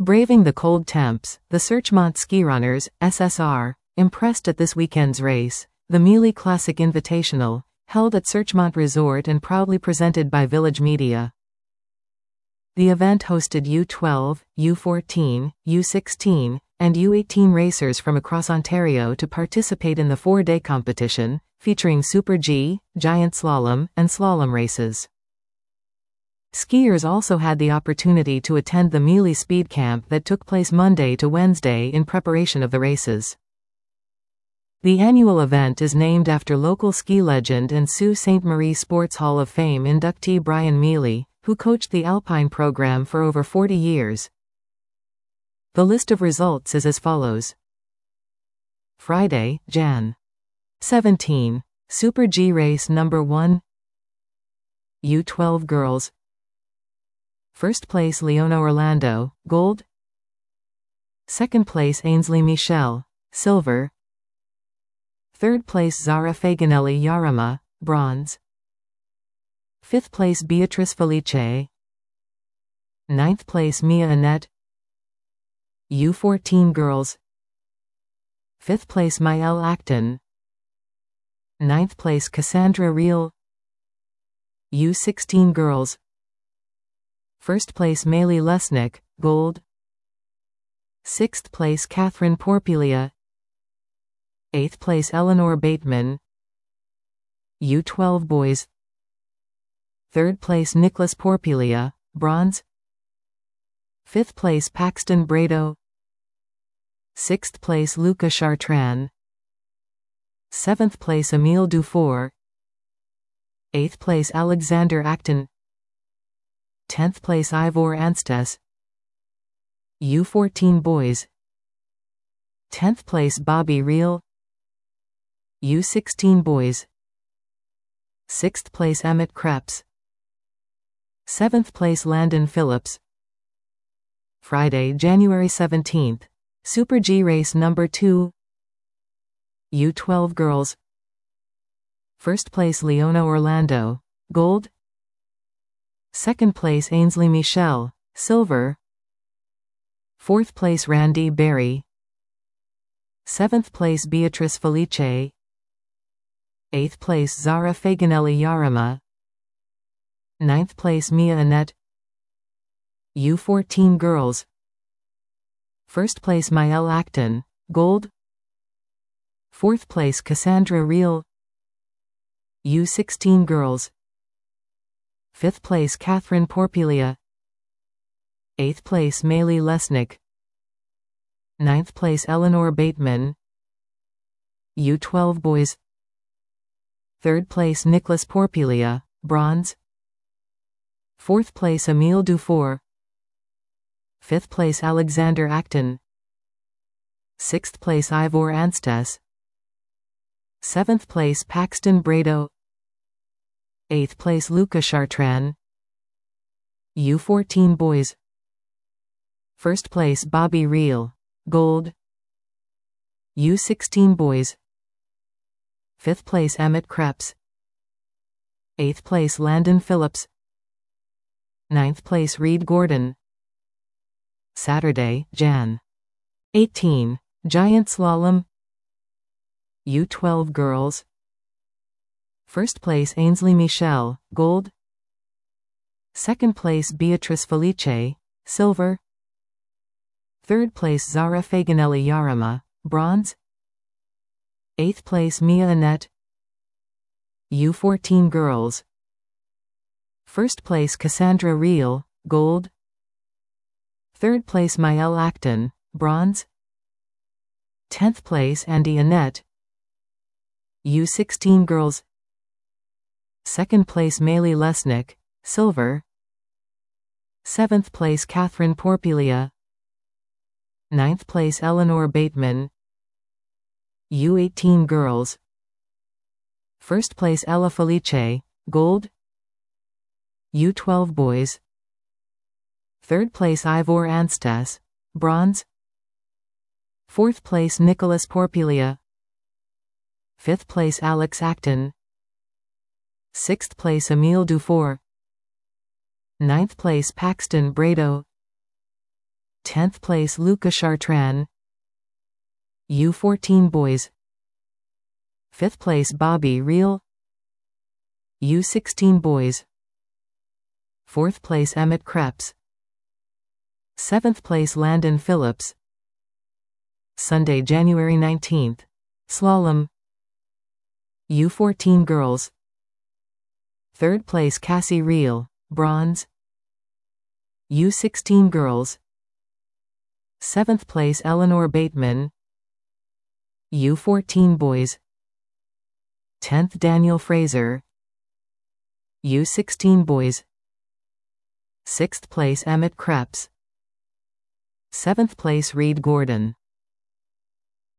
Braving the cold temps, the Searchmont ski runners, SSR, impressed at this weekend's race, the Mealy Classic Invitational, held at Searchmont Resort and proudly presented by Village Media. The event hosted U12, U14, U16, and U18 racers from across Ontario to participate in the 4-day competition, featuring Super G, Giant Slalom, and Slalom races. Skiers also had the opportunity to attend the Mealy Speed Camp that took place Monday to Wednesday in preparation of the races. The annual event is named after local ski legend and Sault Ste. Marie Sports Hall of Fame inductee Brian Mealy, who coached the Alpine program for over 40 years. The list of results is as follows. Friday, Jan. 17. Super G Race Number 1. U12 Girls. First place Leona Orlando, gold. Second place Ainsley Michelle, silver. Third place Zara Faganelli Yarima, bronze. Fifth place Beatrice Felice. Ninth place Mia Annette. U14 Girls. Fifth place Maëlle Acton. Ninth place Cassandra Reel. U16 Girls. First place Maylee Lesnick, gold. Sixth place Catherine Porpiglia. Eighth place Eleanor Bateman. U12 Boys. Third place Nicholas Porpiglia, bronze. Fifth place Paxton Brado. Sixth place Luca Chartrand. Seventh place Emile Dufour. Eighth place Alexander Acton. 10th place Ivor Anstes. U14 Boys. 10th place Bobby Reel. U16 Boys. 6th place Emmett Krebs. 7th place Landon Phillips. Friday, January 17th. Super G Race Number 2. U12 Girls. First place Leona Orlando, gold. Second place Ainsley Michelle, silver. Fourth place Randy Berry. Seventh place Beatrice Felice. Eighth place Zara Faganelli Yarima. Ninth place Mia Annette. U14 Girls. First place Maëlle Acton, gold. Fourth place Cassandra Reel. U16 Girls. Fifth place Catherine Porpiglia. Eighth place Maylee Lesnick. Ninth place Eleanor Bateman. U12 Boys. Third place Nicholas Porpiglia, bronze. Fourth place Emile Dufour. Fifth place Alexander Acton. Sixth place Ivor Anstes. Seventh place Paxton Brado. Eighth place Luca Chartrand. U14 Boys. First place Bobby Reel, gold. U16 Boys. Fifth place Emmett Krebs. Eighth place Landon Phillips. Ninth place Reed Gordon. Saturday, Jan. 18. Giant Slalom. U12 Girls. First place Ainsley Michelle, gold. Second place Beatrice Felice, silver. Third place Zara Faganelli Yarima, bronze. Eighth place Mia Annette. U14 Girls. First place Cassandra Reel, gold. Third place Maëlle Acton, bronze. 10th place Andy Annette. U16 Girls. Second place Maylee Lesnick, silver. Seventh place Catherine Porpiglia. Ninth place Eleanor Bateman. U18 Girls. First place Ella Felice, gold. U12 Boys. Third place Ivor Anstes, bronze. Fourth place Nicholas Porpiglia. Fifth place Alex Acton. Sixth place Emile Dufour. Ninth place Paxton Brado. 10th place Luca Chartrand. U14 boys. 5th place Bobby Reel. U16 boys. 4th place Emmett Krebs. 7th place Landon Phillips. Sunday, January 19th. Slalom. U14 girls. 3rd place Cassie Reel, bronze. U16 girls. 7th place Eleanor Bateman. U14 boys. 10th Daniel Fraser. U16 boys. 6th place Emmett Krebs. 7th place Reed Gordon.